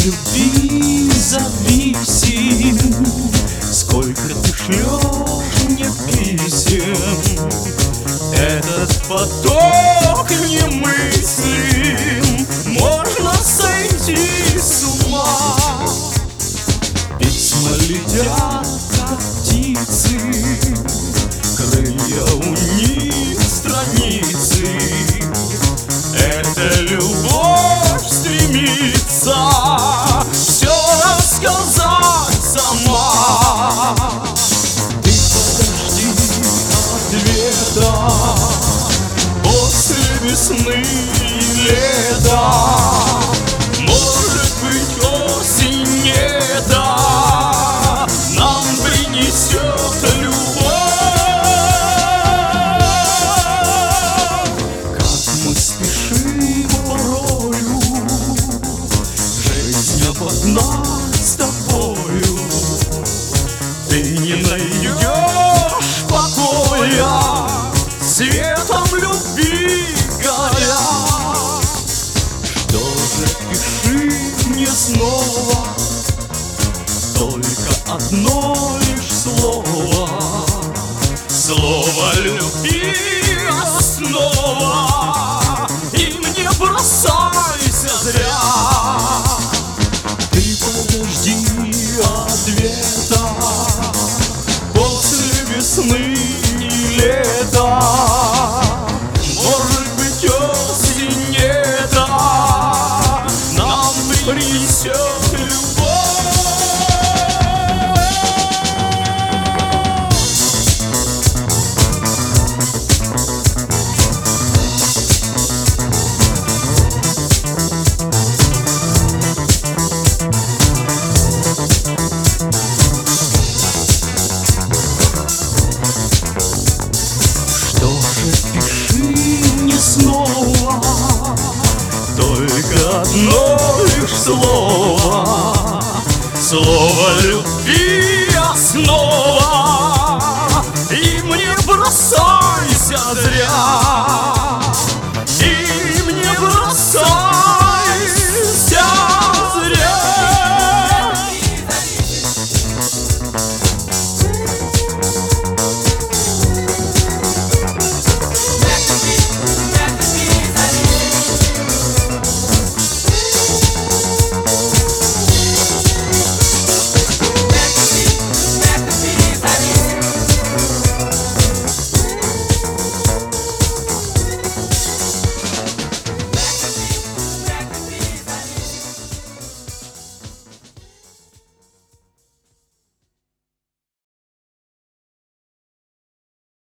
любви зависим, сколько ты шлешь мне писем. Этот поток немыслим, можно сойти с ума. Письма летят, как птицы, крылья у них страницы. Эта любовь стремится все рассказать сама. Ты подожди ответа после весны и лета. Может быть, осень это нам принесет любовь. Как мы спешим порою, жизнь обогнать с тобою. Ты не найдешь покоя, светом любви горя. Что же, пиши мне снова только одно лишь слово. Слово любви основа, и не бросайся зря. Ты подожди ответа после весны и лета. Может быть, осень это нам принесет любовь. Снова только одно лишь слово. Слово любви основа, и мне бросайся зря.